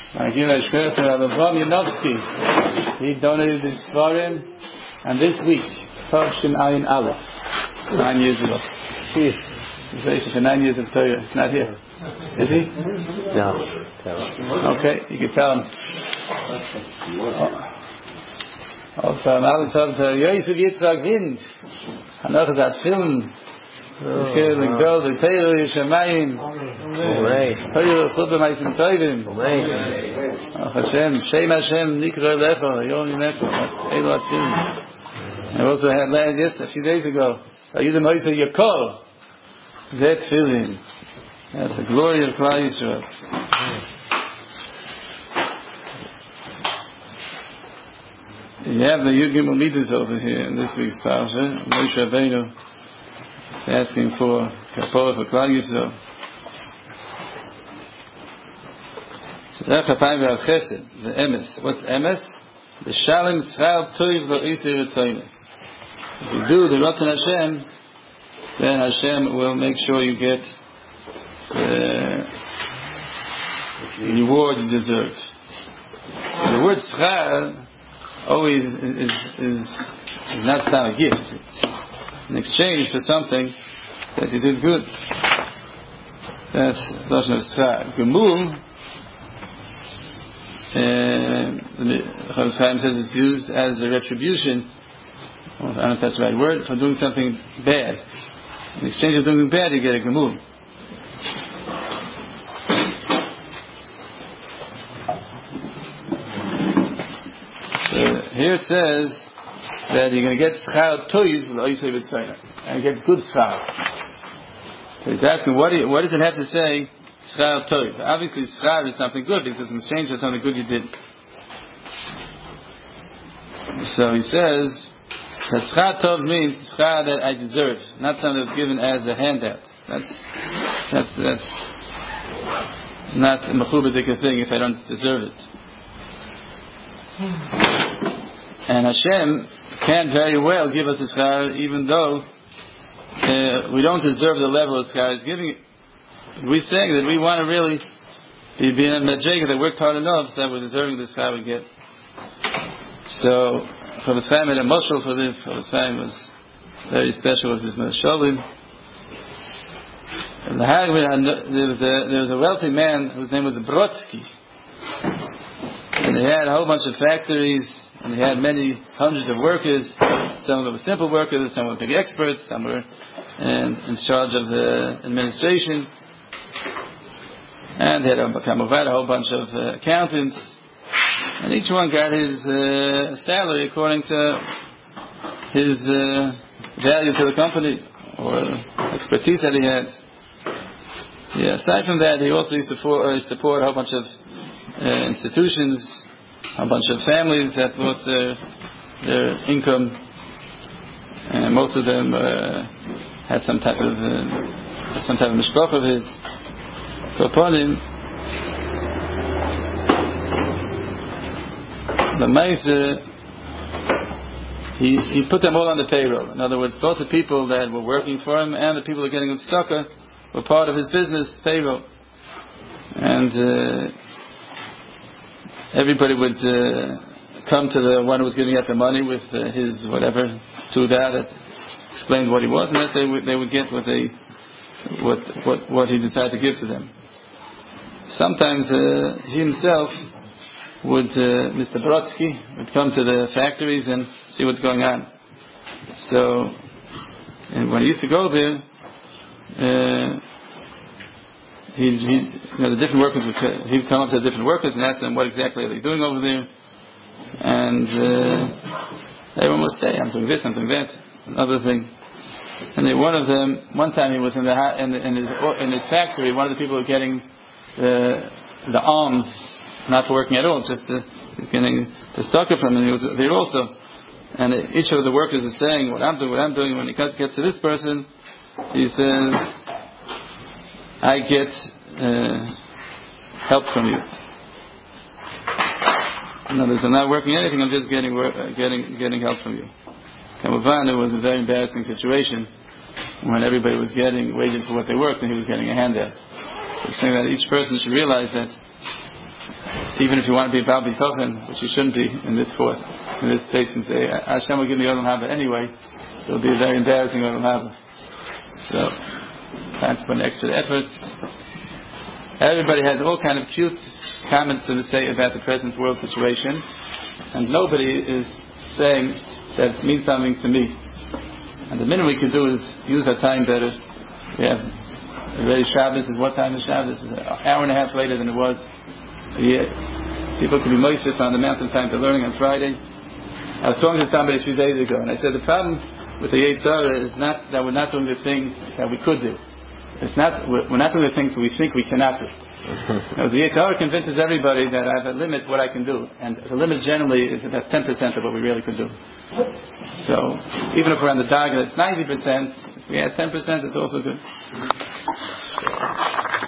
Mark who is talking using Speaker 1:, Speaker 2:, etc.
Speaker 1: Avram Yanovsky, he donated his Svarim, and this week, Tavshin Ayin Aleph, 9 years ago. He's for 9 years of Torah. He's not here. Is he?
Speaker 2: No.
Speaker 1: Okay, you can tell him. Also, I'm out of Yosef Yitzhak Wind. Another that film. It's killing girls with Torah Yishamayim. Torah Chutba Meisim Tovim. Hashem, Shem Hashem, Nikra Lecha, Yom Yimecha. That's Elo Atzvim. I also had land a few days ago. I used a Moise Yakol. Zet Tefillin. That's the glory of Klal Yisrael. You have the Yud Gimel Midas over here in this week's Parsha. Moshe Rabbeinu asking for Kapora for Klal Yisrael. So that's Chapayim V'Al Chesed, the Emes. What's Emes? The Shalom Schar Toiv Lo Isir Ritzoyneh. If you do the Ratzon Hashem, then Hashem will make sure you get the reward you deserve. So the word Schar always is not a gift. It's in exchange for something that you did good. That's Lashon of Schar. Gemul, Chavis Chaim says it's used as the retribution, I don't know if that's the right word, for doing something bad. In exchange of doing bad, you get a Gemul. Here it says that you're going to get schar toiv l'oisei b'tzayna, and get good schar. So he's asking, what does it have to say schar toiv? Obviously, schar is something good because in exchange for something good you did. So he says that schar tov means schar that I deserve, not something that's given as a handout. That's not a mechubadik thing if I don't deserve it. And Hashem can very well give us a schar, even though we don't deserve the level of schar He's giving it. We're saying that we want to really be in a madrega that worked hard enough so that we're deserving the schar we get. So, Chavis Chaim had a mashal for this. Chavis Chaim was very special with his mashalim. And there was a wealthy man whose name was Brodsky. And he had a whole bunch of factories. And he had many hundreds of workers. Some of them were simple workers, some were big experts, some were in charge of the administration. And he had a whole bunch of accountants. And each one got his salary according to his value to the company or expertise that he had. Yeah, aside from that, he also used to support a whole bunch of institutions, a bunch of families that lost their income, and most of them had some type of mishpach of his. So upon him, the Maisa, he put them all on the payroll. In other words, both the people that were working for him and the people that were getting him tzedakah were part of his business payroll, and everybody would come to the one who was giving out the money with his whatever tudah that explained what he was, and that they would get what he decided to give to them. Sometimes he himself would, Mr. Brodsky, would come to the factories and see what's going on. So, and when he used to go there, the different workers he'd come up to the different workers and ask them what exactly are they doing over there, and everyone would say, I'm doing this, I'm doing that, another thing. And then one time he was in his factory, one of the people who were getting the arms not working at all, just getting the stocker from him. He was there also, and each of the workers is saying what I'm doing. When he gets to this person, he says, I get help from you. In other words, I'm not working anything, I'm just getting help from you. Kamavan, it was a very embarrassing situation when everybody was getting wages for what they worked and he was getting a handout. So saying that each person should realize that even if you want to be Baal Bitochen, which you shouldn't be in this course, in this case, and say, Hashem will give me Olam Haba anyway, it will be a very embarrassing Olam Haba. So, time to put in extra efforts. Everybody has all kind of cute comments to say about the present world situation, and nobody is saying that it means something to me. And the minimum we could do is use our time better. We have already Shabbos. Is what time is Shabbos? It's an hour and a half later than it was a year. People could be moises on the mountain time to learning on Friday. I was talking to somebody a few days ago, and I said the problem with the Yetzer Hara is not that we're not doing the things that we could do. It's not we're not doing the things that we think we cannot do. The Yetzer Hara convinces everybody that I have a limit what I can do, and the limit generally is about 10% of what we really could do. So even if we're on the target, it's 90%. If we add 10%, it's also good.